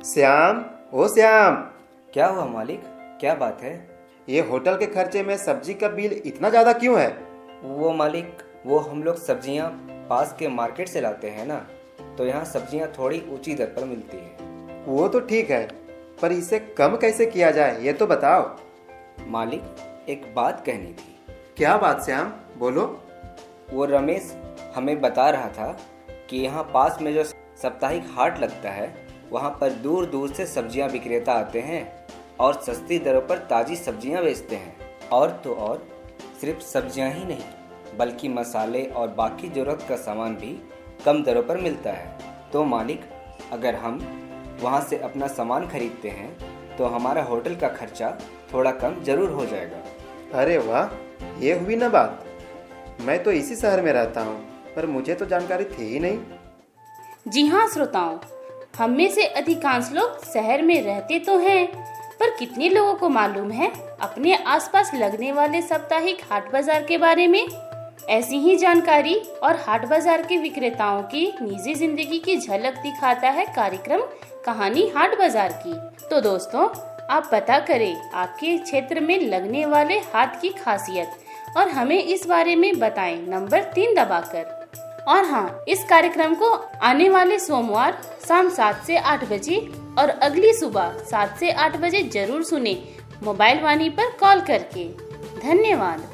श्याम, ओ श्याम। क्या हुआ मालिक, क्या बात है? ये होटल के खर्चे में सब्जी का बिल इतना ज्यादा क्यों है? वो मालिक, वो हम लोग सब्जियां पास के मार्केट से लाते हैं ना, तो यहाँ सब्जियां थोड़ी ऊंची दर पर मिलती है। वो तो ठीक है, पर इसे कम कैसे किया जाए ये तो बताओ। मालिक, एक बात कहनी थी। क्या बात श्याम, बोलो। वो रमेश हमें बता रहा था कि यहाँ पास में जो साप्ताहिक हाट लगता है, वहाँ पर दूर दूर से सब्जियाँ विक्रेता आते हैं और सस्ती दरों पर ताज़ी सब्जियाँ बेचते हैं। और तो और सिर्फ सब्जियाँ ही नहीं, बल्कि मसाले और बाकी ज़रूरत का सामान भी कम दरों पर मिलता है। तो मालिक, अगर हम वहाँ से अपना सामान खरीदते हैं तो हमारा होटल का खर्चा थोड़ा कम ज़रूर हो जाएगा। अरे वाह, ये हुई ना बात। मैं तो इसी शहर में रहता हूँ, पर मुझे तो जानकारी थी ही नहीं। जी हाँ श्रोताओं, हम में से अधिकांश लोग शहर में रहते तो हैं, पर कितने लोगों को मालूम है अपने आसपास लगने वाले साप्ताहिक हाट बाजार के बारे में? ऐसी ही जानकारी और हाट बाजार के विक्रेताओं की निजी जिंदगी की झलक दिखाता है कार्यक्रम कहानी हाट बाजार की। तो दोस्तों, आप पता करें आपके क्षेत्र में लगने वाले हाट की खासियत और हमें इस बारे में बताएं नंबर 3 दबाकर। और हाँ, इस कार्यक्रम को आने वाले सोमवार शाम 7 से 8 बजे और अगली सुबह 7 से 8 बजे जरूर सुने, मोबाइल वाणी पर कॉल करके। धन्यवाद।